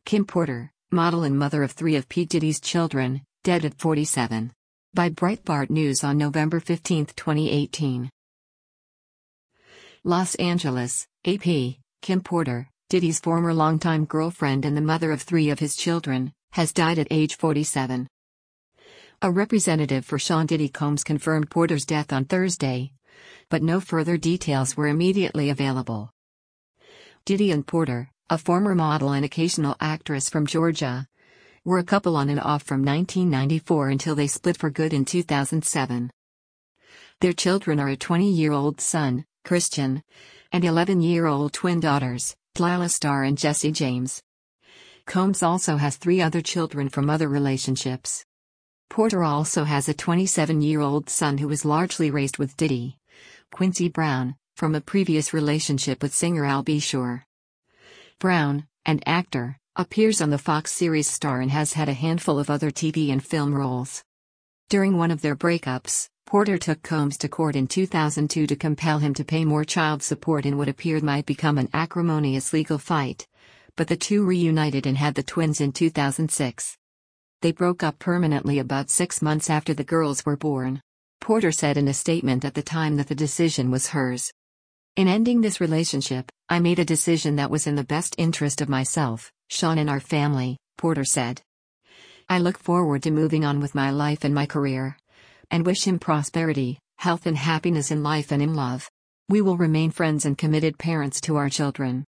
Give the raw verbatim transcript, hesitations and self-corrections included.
Kim Porter, model and mother of three of P. Diddy's children, dead at forty-seven. By Breitbart News on November fifteenth, twenty eighteen. Los Angeles, A P. Kim Porter, Diddy's former longtime girlfriend and the mother of three of his children, has died at age forty-seven. A representative for Sean Diddy Combs confirmed Porter's death on Thursday, but no further details were immediately available. Diddy and Porter, a former model and occasional actress from Georgia, were a couple on and off from nineteen ninety-four until they split for good in two thousand seven. Their children are a twenty-year-old son, Christian, and eleven-year-old twin daughters, Delilah Starr and Jessie James. Combs also has three other children from other relationships. Porter also has a twenty-seven-year-old son who was largely raised with Diddy, Quincy Brown, from a previous relationship with singer Al B. Sure. Brown, an actor, appears on the Fox series Star and has had a handful of other T V and film roles. During one of their breakups, Porter took Combs to court in two thousand two to compel him to pay more child support in what appeared might become an acrimonious legal fight, but the two reunited and had the twins in two thousand six. They broke up permanently about six months after the girls were born. Porter said in a statement at the time that the decision was hers. "In ending this relationship, I made a decision that was in the best interest of myself, Sean and our family," Porter said. "I look forward to moving on with my life and my career, and wish him prosperity, health and happiness in life and in love. We will remain friends and committed parents to our children."